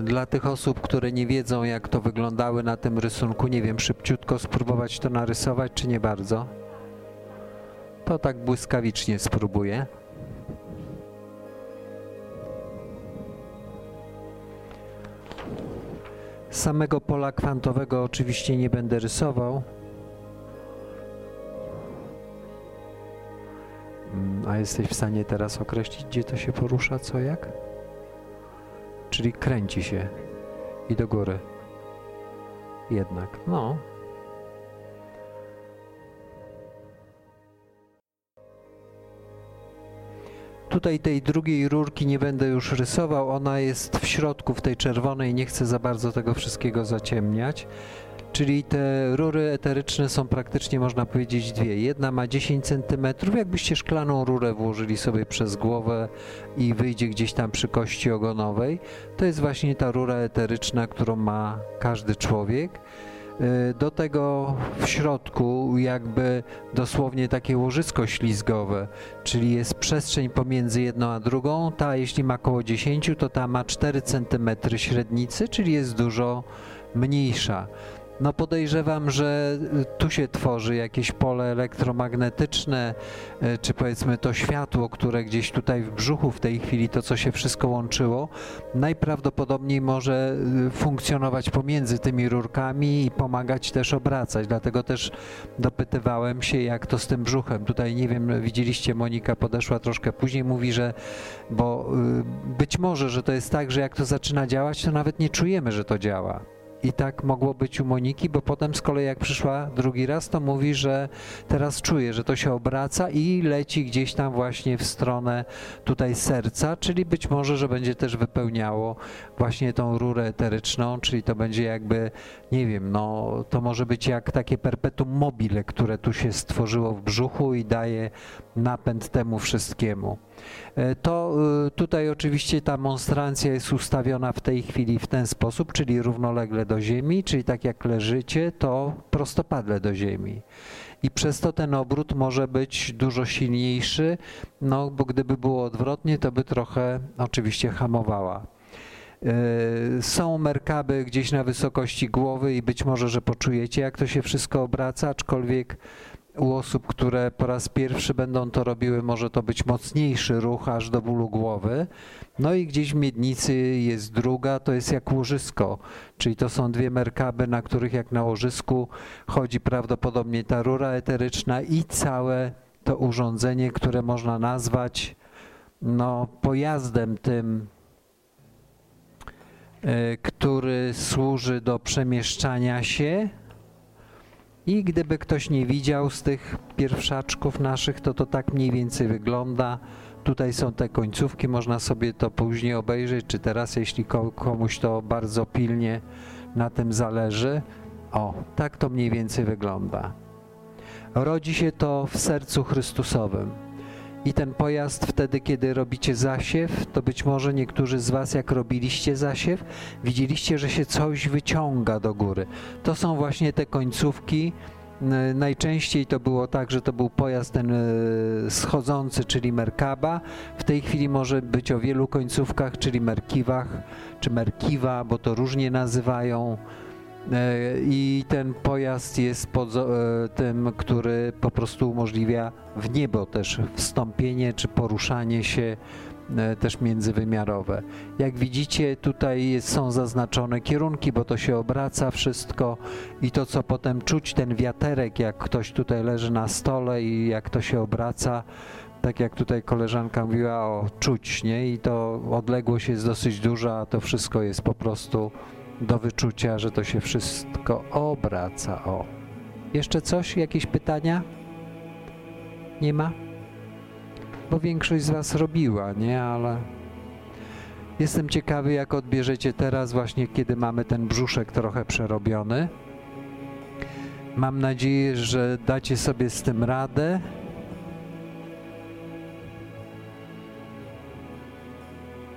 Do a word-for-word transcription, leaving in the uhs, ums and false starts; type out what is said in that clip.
Dla tych osób, które nie wiedzą, jak to wyglądały na tym rysunku, nie wiem, szybciutko spróbować to narysować, czy nie bardzo? To tak błyskawicznie spróbuję. Samego pola kwantowego oczywiście nie będę rysował. A jesteś w stanie teraz określić, gdzie to się porusza, co, jak? Czyli kręci się i do góry. Jednak, no. Tutaj tej drugiej rurki nie będę już rysował, ona jest w środku, w tej czerwonej, nie chcę za bardzo tego wszystkiego zaciemniać. Czyli te rury eteryczne są praktycznie, można powiedzieć, dwie. Jedna ma dziesięć centymetrów, jakbyście szklaną rurę włożyli sobie przez głowę i wyjdzie gdzieś tam przy kości ogonowej. To jest właśnie ta rura eteryczna, którą ma każdy człowiek. Do tego w środku jakby dosłownie takie łożysko ślizgowe, czyli jest przestrzeń pomiędzy jedną a drugą. Ta, jeśli ma około dziesięć, to ta ma cztery centymetry średnicy, czyli jest dużo mniejsza. No podejrzewam, że tu się tworzy jakieś pole elektromagnetyczne, czy powiedzmy to światło, które gdzieś tutaj w brzuchu w tej chwili, to co się wszystko łączyło, najprawdopodobniej może funkcjonować pomiędzy tymi rurkami i pomagać też obracać. Dlatego też dopytywałem się, jak to z tym brzuchem. Tutaj nie wiem, widzieliście, Monika podeszła troszkę później, mówi, że bo być może, że to jest tak, że jak to zaczyna działać, to nawet nie czujemy, że to działa. I tak mogło być u Moniki, bo potem z kolei jak przyszła drugi raz, to mówi, że teraz czuje, że to się obraca i leci gdzieś tam właśnie w stronę tutaj serca, czyli być może, że będzie też wypełniało właśnie tą rurę eteryczną, czyli to będzie jakby, nie wiem, no to może być jak takie perpetuum mobile, które tu się stworzyło w brzuchu i daje napęd temu wszystkiemu. To tutaj oczywiście ta monstrancja jest ustawiona w tej chwili w ten sposób, czyli równolegle do ziemi, czyli tak jak leżycie, to prostopadle do ziemi. I przez to ten obrót może być dużo silniejszy, no bo gdyby było odwrotnie, to by trochę oczywiście hamowała. Są merkaby gdzieś na wysokości głowy i być może, że poczujecie, jak to się wszystko obraca, aczkolwiek u osób, które po raz pierwszy będą to robiły, może to być mocniejszy ruch aż do bólu głowy. No i gdzieś w miednicy jest druga, to jest jak łożysko, czyli to są dwie merkaby, na których jak na łożysku chodzi prawdopodobnie ta rura eteryczna i całe to urządzenie, które można nazwać no, pojazdem tym, który służy do przemieszczania się. I gdyby ktoś nie widział z tych pierwszaczków naszych, to to tak mniej więcej wygląda. Tutaj są te końcówki, można sobie to później obejrzeć, czy teraz, jeśli komuś to bardzo pilnie na tym zależy. O, tak to mniej więcej wygląda. Rodzi się to w sercu Chrystusowym. I ten pojazd wtedy, kiedy robicie zasiew, to być może niektórzy z Was, jak robiliście zasiew, widzieliście, że się coś wyciąga do góry. To są właśnie te końcówki. Najczęściej to było tak, że to był pojazd ten schodzący, czyli merkaba. W tej chwili może być o wielu końcówkach, czyli merkiwach, czy merkiwa, bo to różnie nazywają. I ten pojazd jest pod tym, który po prostu umożliwia w niebo też wstąpienie czy poruszanie się też międzywymiarowe. Jak widzicie, tutaj są zaznaczone kierunki, bo to się obraca wszystko i to, co potem czuć, ten wiaterek, jak ktoś tutaj leży na stole i jak to się obraca, tak jak tutaj koleżanka mówiła, o czuć, nie? I to odległość jest dosyć duża, a to wszystko jest po prostu do wyczucia, że to się wszystko obraca. O. Jeszcze coś? Jakieś pytania? Nie ma? Bo większość z Was robiła, nie? Ale jestem ciekawy, jak odbierzecie teraz właśnie, kiedy mamy ten brzuszek trochę przerobiony. Mam nadzieję, że dacie sobie z tym radę.